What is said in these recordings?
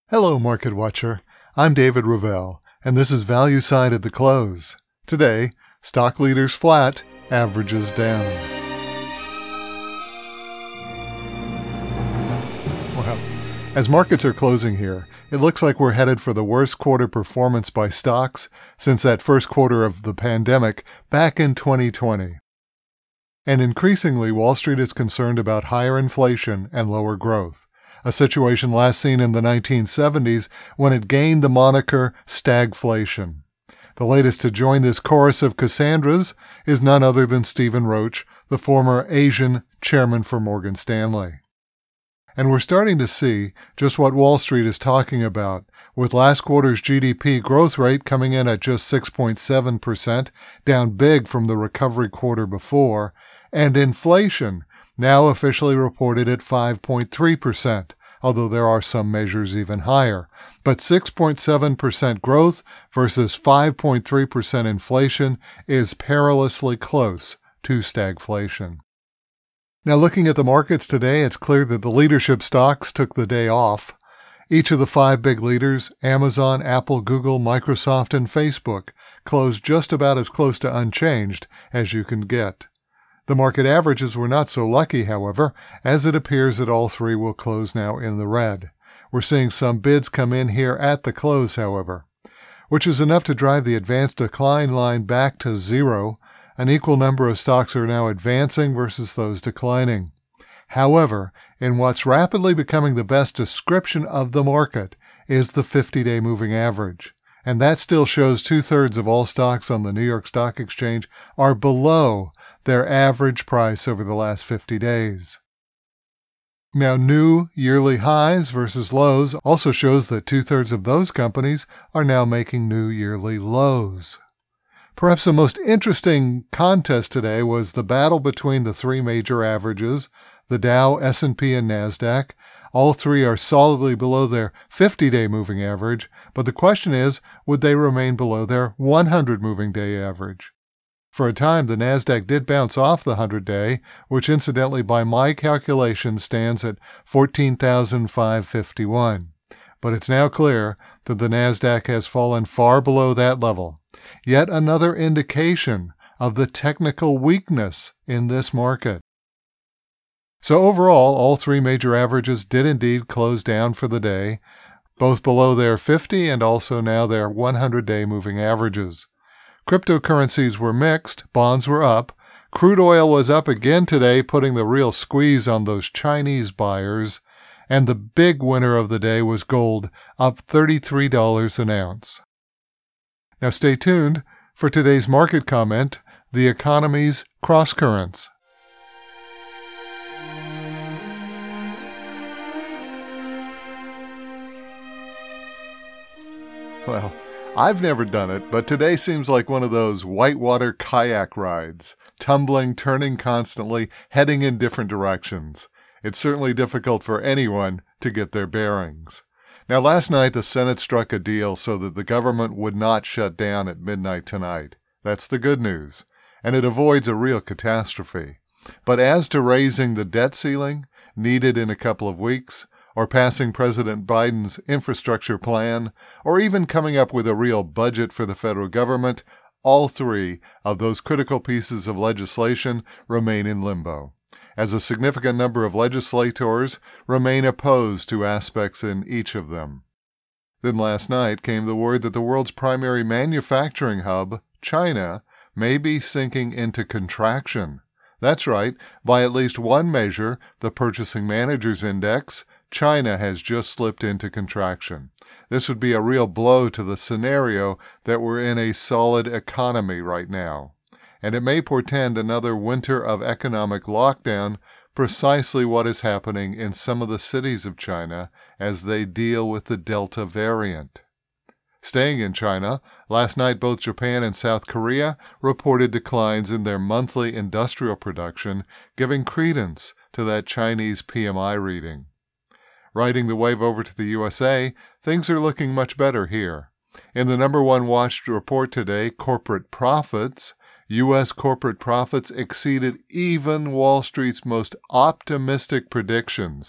Hello, Market Watcher. I'm David Ravel, and this is Value Side at the close. Today, stock leaders flat, averages down. Well, as markets are closing here, it looks like we're headed for the worst quarter performance by stocks since that first quarter of the pandemic back in 2020. And increasingly, Wall Street is concerned about higher inflation and lower growth, a situation last seen in the 1970s when it gained the moniker stagflation. The latest to join this chorus of Cassandras is none other than Stephen Roach, the former Asian chairman for Morgan Stanley. And we're starting to see just what Wall Street is talking about, with last quarter's GDP growth rate coming in at just 6.7%, down big from the recovery quarter before, and inflation now officially reported at 5.3%, although there are some measures even higher. But 6.7% growth versus 5.3% inflation is perilously close to stagflation. Now, looking at the markets today, it's clear that the leadership stocks took the day off. Each of the five big leaders, Amazon, Apple, Google, Microsoft, and Facebook, closed just about as close to unchanged as you can get. The market averages were not so lucky, however, as it appears that all three will close now in the red. We're seeing some bids come in here at the close, however, which is enough to drive the advanced decline line back to zero. An equal number of stocks are now advancing versus those declining. However, in what's rapidly becoming the best description of the market is the 50-day moving average. And that still shows 2/3 of all stocks on the New York Stock Exchange are below their average price over the last 50 days. Now, new yearly highs versus lows also shows that 2/3 of those companies are now making new yearly lows. Perhaps the most interesting contest today was the battle between the three major averages, the Dow, S&P, and NASDAQ. All three are solidly below their 50-day moving average, but the question is, would they remain below their 100 moving day average? For a time, the NASDAQ did bounce off the 100-day, which incidentally by my calculation stands at 14,551. But it's now clear that the NASDAQ has fallen far below that level. Yet another indication of the technical weakness in this market. So overall, all three major averages did indeed close down for the day, both below their 50 and also now their 100-day moving averages. Cryptocurrencies were mixed, bonds were up, crude oil was up again today, putting the real squeeze on those Chinese buyers, and the big winner of the day was gold, up $33 an ounce. Now stay tuned for today's market comment, the economy's crosscurrents. Well, I've never done it, but today seems like one of those whitewater kayak rides, tumbling, turning constantly, heading in different directions. It's certainly difficult for anyone to get their bearings. Now, last night the Senate struck a deal so that the government would not shut down at midnight tonight. That's the good news, and it avoids a real catastrophe. But as to raising the debt ceiling, needed in a couple of weeks, or passing President Biden's infrastructure plan, or even coming up with a real budget for the federal government, all three of those critical pieces of legislation remain in limbo, as a significant number of legislators remain opposed to aspects in each of them. Then last night came the word that the world's primary manufacturing hub, China, may be sinking into contraction. That's right, by at least one measure, the Purchasing Managers Index, China has just slipped into contraction. This would be a real blow to the scenario that we're in a solid economy right now. And it may portend another winter of economic lockdown, precisely what is happening in some of the cities of China as they deal with the Delta variant. Staying in China, last night both Japan and South Korea reported declines in their monthly industrial production, giving credence to that Chinese PMI reading. Riding the wave over to the USA, things are looking much better here. In the number one watched report today, corporate profits, U.S. corporate profits exceeded even Wall Street's most optimistic predictions,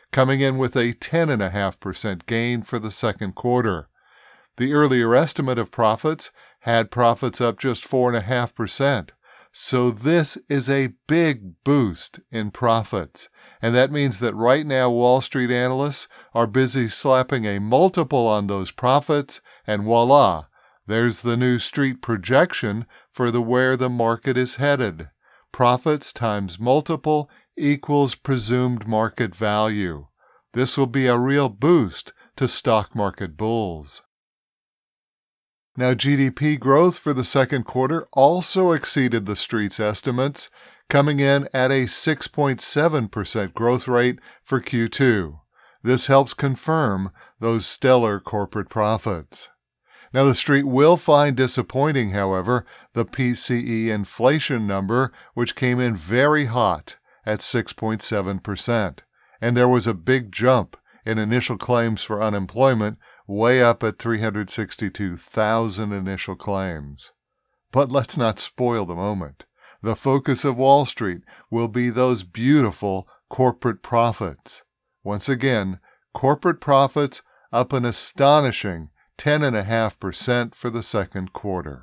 coming in with a 10.5% gain for the second quarter. The earlier estimate of profits had profits up just 4.5%. So this is a big boost in profits. And that means that right now Wall Street analysts are busy slapping a multiple on those profits, and voila, there's the new street projection for where the market is headed. Profits times multiple equals presumed market value. This will be a real boost to stock market bulls. Now, GDP growth for the second quarter also exceeded the street's estimates, coming in at a 6.7% growth rate for Q2. This helps confirm those stellar corporate profits. Now, the street will find disappointing, however, the PCE inflation number, which came in very hot at 6.7%. And there was a big jump in initial claims for unemployment, way up at 362,000 initial claims. But let's not spoil the moment. The focus of Wall Street will be those beautiful corporate profits. Once again, corporate profits up an astonishing 10.5% for the second quarter.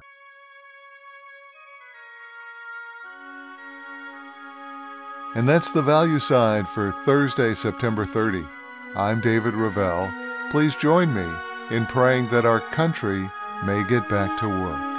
And that's the value side for Thursday, September 30. I'm David Ravel. Please join me in praying that our country may get back to work.